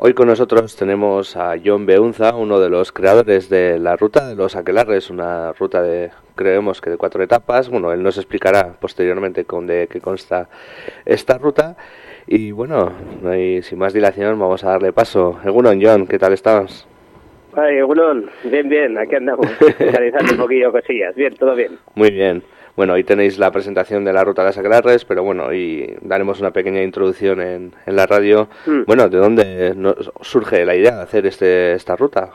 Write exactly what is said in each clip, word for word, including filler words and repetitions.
Hoy con nosotros tenemos a Jon Beunza, uno de los creadores de la ruta de los Aquelarres, una ruta de, creemos que de cuatro etapas. Bueno, él nos explicará posteriormente con de qué consta esta ruta. Y bueno, no hay, sin más dilación, vamos a darle paso. Egunon, Jon, ¿qué tal estás? Ay, Egunon, bien, bien, aquí andamos, realizando un poquillo cosillas. Bien, todo bien. Muy bien. Bueno, hoy tenéis la presentación de la ruta de las Aquelarres, pero bueno, hoy daremos una pequeña introducción en, en la radio. Mm. Bueno, ¿de dónde nos surge la idea de hacer este esta ruta?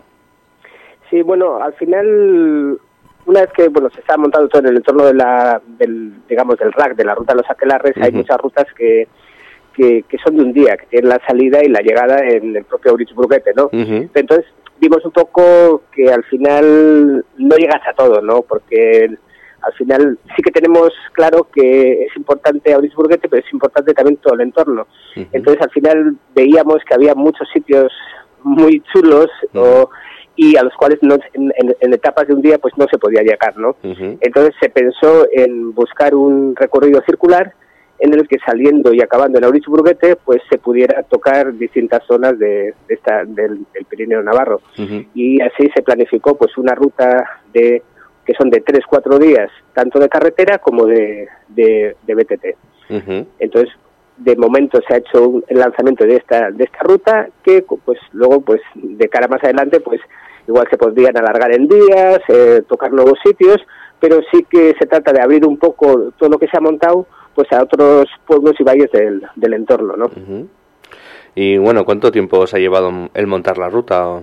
Sí, bueno, al final, una vez que bueno se está montando todo en el entorno de la, del, digamos, del R A C, de la ruta de los Aquelarres, uh-huh. hay muchas rutas que, que, que son de un día, que tienen la salida y la llegada en el propio Aurich-Burguete, ¿no? Uh-huh. Entonces, vimos un poco que al final no llegas a todo, ¿no? Porque al final sí que tenemos claro que es importante Aurich-Burguete, pero es importante también todo el entorno. Uh-huh. Entonces al final veíamos que había muchos sitios muy chulos uh-huh. o, y a los cuales no, en, en, en etapas de un día pues no se podía llegar, ¿no? Uh-huh. Entonces se pensó en buscar un recorrido circular en el que saliendo y acabando en Aurich-Burguete pues se pudiera tocar distintas zonas de, de esta, del, del Pirineo Navarro. Uh-huh. Y así se planificó pues una ruta de que son de tres, cuatro días, tanto de carretera como de, de, de B T T. Uh-huh. Entonces, de momento se ha hecho el lanzamiento de esta de esta ruta, que pues luego, pues de cara más adelante, pues igual se podrían alargar en días, eh, tocar nuevos sitios, pero sí que se trata de abrir un poco todo lo que se ha montado, pues a otros pueblos y valles del, del entorno, ¿no? Uh-huh. Y bueno, ¿cuánto tiempo os ha llevado el montar la ruta?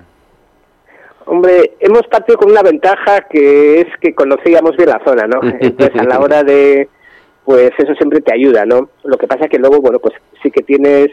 Hombre, hemos partido con una ventaja que es que conocíamos bien la zona, ¿no? Entonces, a la hora de, pues eso siempre te ayuda, ¿no? Lo que pasa es que luego, bueno, pues sí que tienes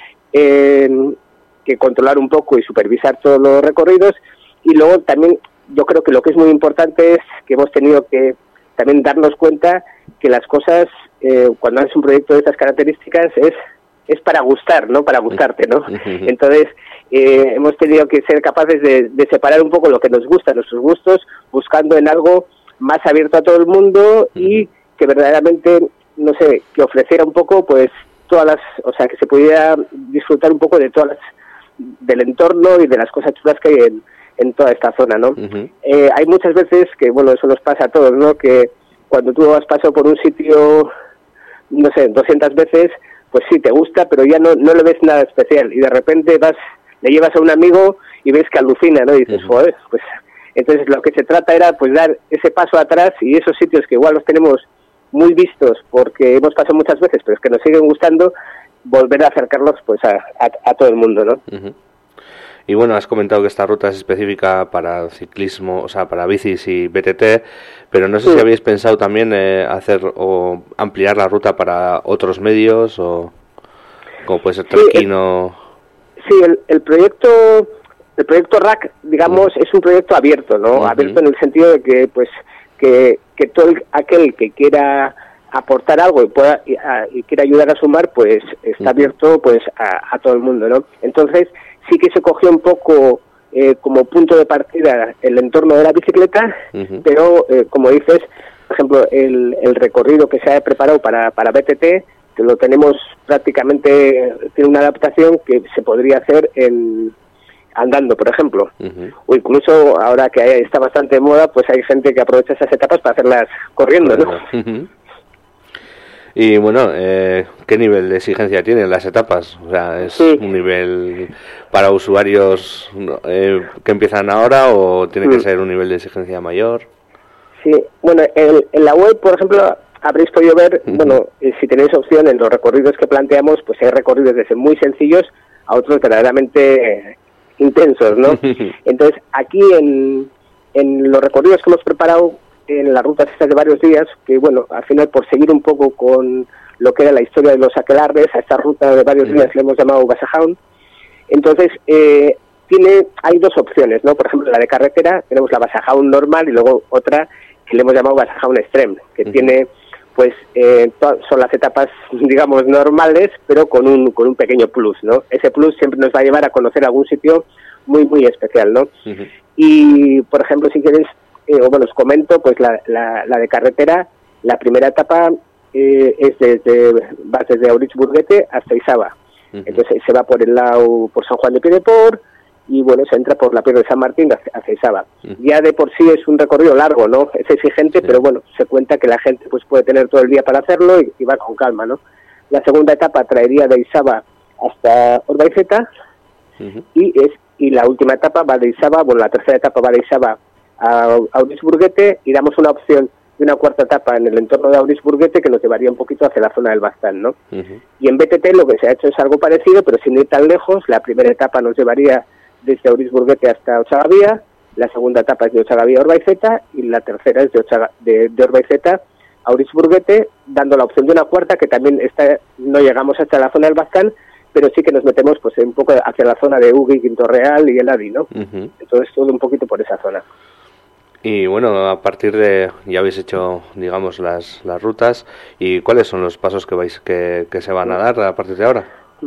eh, que controlar un poco y supervisar todos los recorridos, y luego también yo creo que lo que es muy importante es que hemos tenido que también darnos cuenta que las cosas, eh, cuando haces un proyecto de estas características, es es para gustar, ¿no? Para gustarte, ¿no? Entonces, eh, hemos tenido que ser capaces de, de separar un poco lo que nos gusta, nuestros gustos, buscando en algo más abierto a todo el mundo y que verdaderamente, no sé, que ofreciera un poco, pues, todas las, o sea, que se pudiera disfrutar un poco de todas las, del entorno y de las cosas chulas que hay en, en toda esta zona, ¿no? Uh-huh. Eh, hay muchas veces que, bueno, eso nos pasa a todos, ¿no? Que cuando tú has pasado por un sitio, no sé, doscientas veces, pues sí, te gusta, pero ya no no le ves nada especial, y de repente vas, le llevas a un amigo y ves que alucina, ¿no? Y dices, uh-huh. joder, pues entonces lo que se trata era pues dar ese paso atrás, y esos sitios que igual los tenemos muy vistos porque hemos pasado muchas veces, pero es que nos siguen gustando, volver a acercarlos pues a, a, a todo el mundo, ¿no? Uh-huh. Y bueno, has comentado que esta ruta es específica para ciclismo, o sea, para bicis y B T T, pero no sé sí. si habéis pensado también eh, hacer o ampliar la ruta para otros medios, o como puede ser trekking sí, o... Sí, el, el proyecto el proyecto R A C, digamos, uh-huh. es un proyecto abierto, ¿no? Uh-huh. Abierto en el sentido de que, pues, que, que todo el, aquel que quiera aportar algo y pueda y, a, y quiera ayudar a sumar, pues está uh-huh. abierto pues a, a todo el mundo, ¿no? Entonces sí que se cogió un poco eh, como punto de partida el entorno de la bicicleta, uh-huh. pero eh, como dices, por ejemplo, el, el recorrido que se ha preparado para, para B T T, que lo tenemos prácticamente, tiene una adaptación que se podría hacer en andando, por ejemplo, uh-huh. o incluso ahora que está bastante de moda, pues hay gente que aprovecha esas etapas para hacerlas corriendo, ¿no? Uh-huh. Y bueno, eh, ¿qué nivel de exigencia tienen las etapas? O sea, ¿es sí. un nivel para usuarios eh, que empiezan ahora, o tiene que ser un nivel de exigencia mayor? Sí, bueno, en, en la web, por ejemplo, habréis podido ver, uh-huh. bueno, eh, si tenéis opción en los recorridos que planteamos, pues hay recorridos desde muy sencillos a otros verdaderamente eh, intensos, ¿no? Entonces, aquí en, en los recorridos que hemos preparado, en las rutas estas de varios días, que bueno, al final por seguir un poco con lo que era la historia de los Aquelarres, a esta ruta de varios días le hemos llamado Basajaun. Entonces, eh, tiene, hay dos opciones, ¿no? Por ejemplo, la de carretera, tenemos la Basajaun normal y luego otra que le hemos llamado Basajaun Extreme, que uh-huh. tiene, pues, eh, to- son las etapas, digamos, normales, pero con un con un pequeño plus, ¿no? Ese plus siempre nos va a llevar a conocer algún sitio muy, muy especial, ¿no? Uh-huh. Y, por ejemplo, si queréis, Eh, o bueno, os comento, pues la, la, la de carretera, la primera etapa eh, es desde, vas desde Aurich-Burguete hasta Izaba. Uh-huh. Entonces se va por el lado, por San Juan de Piedeport, y bueno, se entra por la Piedra de San Martín hacia, hacia Isaba. Uh-huh. Ya de por sí es un recorrido largo, ¿no? Es exigente, sí. Pero bueno, se cuenta que la gente pues puede tener todo el día para hacerlo y, y va con calma, ¿no? La segunda etapa traería de Isaba hasta Orbaizeta, uh-huh. y es y la última etapa va de Isaba, bueno, la tercera etapa va de Isaba a, a Urisburguete, y damos una opción de una cuarta etapa en el entorno de Aurisburguete que nos llevaría un poquito hacia la zona del Baztán, ¿no? Uh-huh. Y en B T T lo que se ha hecho es algo parecido, pero sin ir tan lejos. La primera etapa nos llevaría desde Aurisburguete hasta Ochagavía, la segunda etapa es de Ochagavía a Orbaizeta, y la tercera es de, Ochaga, de, de Orbaizeta a Aurisburguete, dando la opción de una cuarta que también está, no llegamos hasta la zona del Baztán, pero sí que nos metemos pues un poco hacia la zona de Ugi, Quinto Real y el Adi, ¿no? Uh-huh. Entonces todo un poquito por esa zona. Y bueno, a partir de, ya habéis hecho, digamos, las, las rutas, ¿y cuáles son los pasos que vais que, que se van a dar a partir de ahora?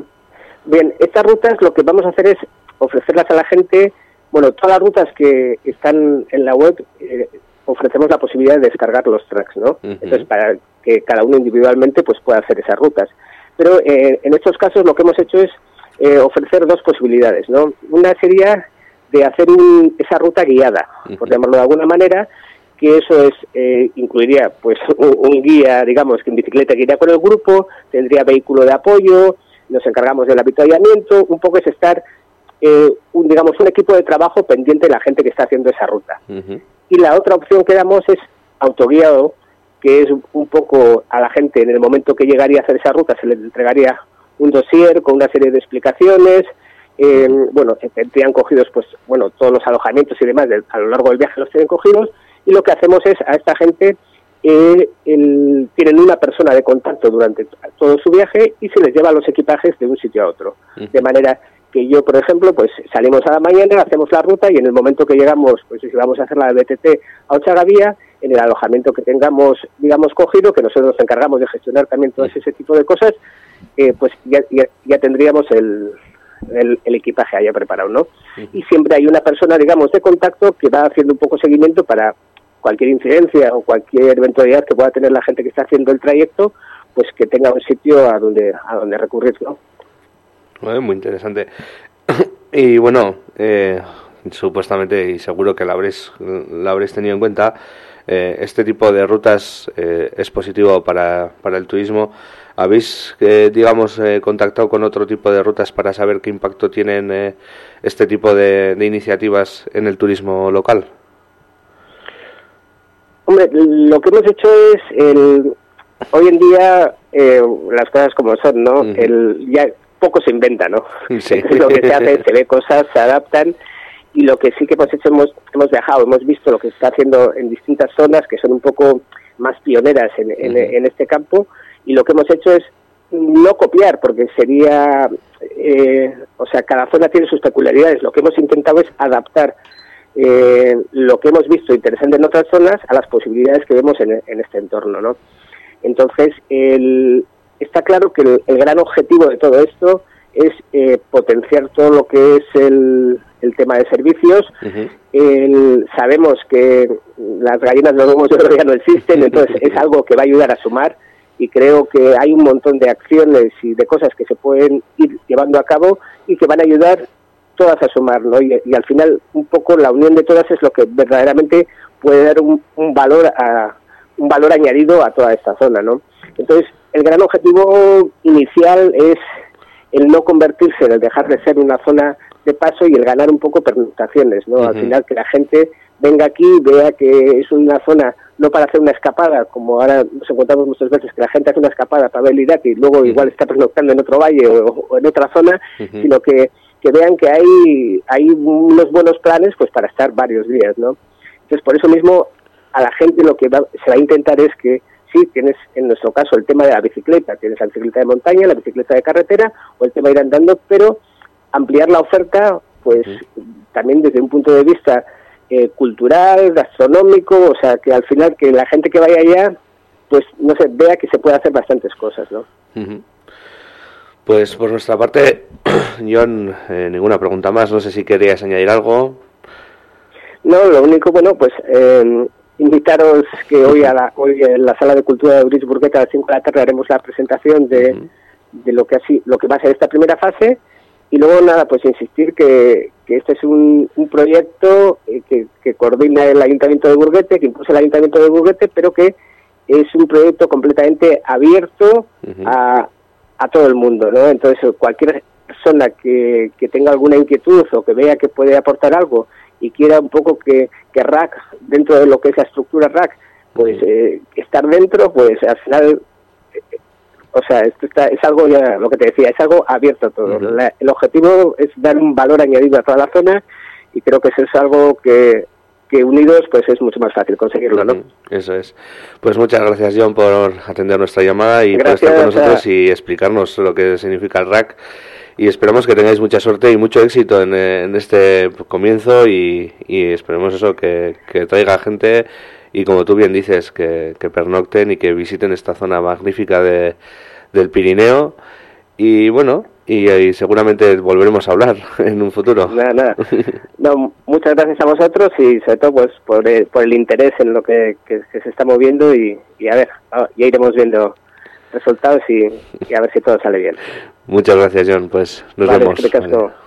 Bien, estas rutas lo que vamos a hacer es ofrecerlas a la gente. Bueno, todas las rutas que están en la web eh, ofrecemos la posibilidad de descargar los tracks, ¿no? Uh-huh. Entonces, para que cada uno individualmente pues pueda hacer esas rutas. Pero eh, en estos casos lo que hemos hecho es eh, ofrecer dos posibilidades, ¿no? Una sería de hacer un, esa ruta guiada, uh-huh. por llamarlo de alguna manera, que eso es eh, incluiría pues un, un guía, digamos, que en bicicleta que iría con el grupo, tendría vehículo de apoyo, nos encargamos del avituallamiento, un poco es estar, eh, un, digamos, un equipo de trabajo pendiente de la gente que está haciendo esa ruta. Uh-huh. Y la otra opción que damos es autoguiado, que es un poco a la gente, en el momento que llegaría a hacer esa ruta, se le entregaría un dossier con una serie de explicaciones. Eh, bueno, tendrían cogidos pues bueno todos los alojamientos y demás de, a lo largo del viaje los tienen cogidos, y lo que hacemos es a esta gente eh, el, tienen una persona de contacto durante todo su viaje y se les lleva los equipajes de un sitio a otro, uh-huh. de manera que yo, por ejemplo, pues salimos a la mañana, hacemos la ruta, y en el momento que llegamos, pues si vamos a hacer la de B T T a Ochagavía, en el alojamiento que tengamos, digamos, cogido, que nosotros nos encargamos de gestionar también todo ese tipo de cosas, eh, pues ya, ya, ya tendríamos el El, el equipaje haya preparado, ¿no? Uh-huh. Y siempre hay una persona, digamos, de contacto que va haciendo un poco seguimiento para cualquier incidencia o cualquier eventualidad que pueda tener la gente que está haciendo el trayecto, pues que tenga un sitio a donde a donde recurrir, ¿no? Bueno, muy interesante. Y bueno, eh, supuestamente, y seguro que la habréis, la habréis tenido en cuenta, eh, este tipo de rutas eh, es positivo para, para el turismo. ¿Habéis, eh, digamos, eh, contactado con otro tipo de rutas para saber qué impacto tienen eh, este tipo de, de iniciativas en el turismo local? Hombre, lo que hemos hecho es, el, hoy en día, eh, las cosas como son, ¿no? Uh-huh. El, ya poco se inventa, ¿no? Sí. Lo que se hace, se ve cosas, se adaptan, y lo que sí que hemos hecho, hemos, hemos viajado, hemos visto lo que se está haciendo en distintas zonas que son un poco más pioneras en, uh-huh. en, en este campo. Y lo que hemos hecho es no copiar, porque sería, eh, o sea, cada zona tiene sus peculiaridades. Lo que hemos intentado es adaptar eh, lo que hemos visto interesante en otras zonas a las posibilidades que vemos en, en este entorno, ¿no? Entonces, el, está claro que el, el gran objetivo de todo esto es eh, potenciar todo lo que es el, el tema de servicios. Uh-huh. El, sabemos que las gallinas de los huevos de oro ya no existen, entonces es algo que va a ayudar a sumar. Y creo que hay un montón de acciones y de cosas que se pueden ir llevando a cabo y que van a ayudar todas a sumar, ¿no? Y, y al final, un poco la unión de todas es lo que verdaderamente puede dar un, un valor a un valor añadido a toda esta zona, ¿no? Entonces, el gran objetivo inicial es el no convertirse, el dejar de ser una zona de paso y el ganar un poco pernoctaciones, ¿no? Uh-huh. Al final, que la gente venga aquí, vea que es una zona no para hacer una escapada, como ahora nos encontramos muchas veces, que la gente hace una escapada para ver el Irati y luego uh-huh. igual está pernoctando en otro valle o, o en otra zona, uh-huh. sino que, que vean que hay, hay unos buenos planes pues para estar varios días, ¿no? Entonces, por eso mismo, a la gente lo que va, se va a intentar es que, sí, tienes en nuestro caso el tema de la bicicleta, tienes la bicicleta de montaña, la bicicleta de carretera o el tema de ir andando, pero ampliar la oferta, pues uh-huh. también desde un punto de vista Eh, cultural, gastronómico, o sea, que al final que la gente que vaya allá, pues, no sé, vea que se puede hacer bastantes cosas, ¿no? Uh-huh. Pues por nuestra parte, Jon, eh, ninguna pregunta más, no sé si querías añadir algo. No, lo único, bueno, pues eh, invitaros que hoy a la, hoy en la Sala de Cultura de Urisburguete a las cinco de la tarde haremos la presentación de, uh-huh. de lo que así, lo que va a ser esta primera fase. Y luego, nada, pues insistir que, que este es un, un proyecto que, que coordina el Ayuntamiento de Burguete, que impulsa el Ayuntamiento de Burguete, pero que es un proyecto completamente abierto uh-huh. a, a todo el mundo, ¿no? Entonces, cualquier persona que, que tenga alguna inquietud o que vea que puede aportar algo y quiera un poco que, que R A C, dentro de lo que es la estructura R A C, pues eh, estar dentro, pues al final... O sea, esto está, es algo, ya lo que te decía, es algo abierto a todo. Uh-huh. La, el objetivo es dar un valor añadido a toda la zona y creo que eso es algo que, que unidos pues es mucho más fácil conseguirlo, ¿no? Uh-huh. Eso es. Pues muchas gracias, John, por atender nuestra llamada y gracias, por estar con nosotros y explicarnos lo que significa el R A C. Y esperamos que tengáis mucha suerte y mucho éxito en, en este comienzo y, y esperemos eso, que, que traiga gente y, como tú bien dices, que, que pernocten y que visiten esta zona magnífica de, del Pirineo. Y bueno, y, y seguramente volveremos a hablar en un futuro. Nada, nada. No, muchas gracias a vosotros y sobre todo pues por el, por el interés en lo que, que, que se está moviendo y, y a ver, ya iremos viendo resultados y, y a ver si todo sale bien. Muchas gracias, John. Pues nos vale, vemos. Vale.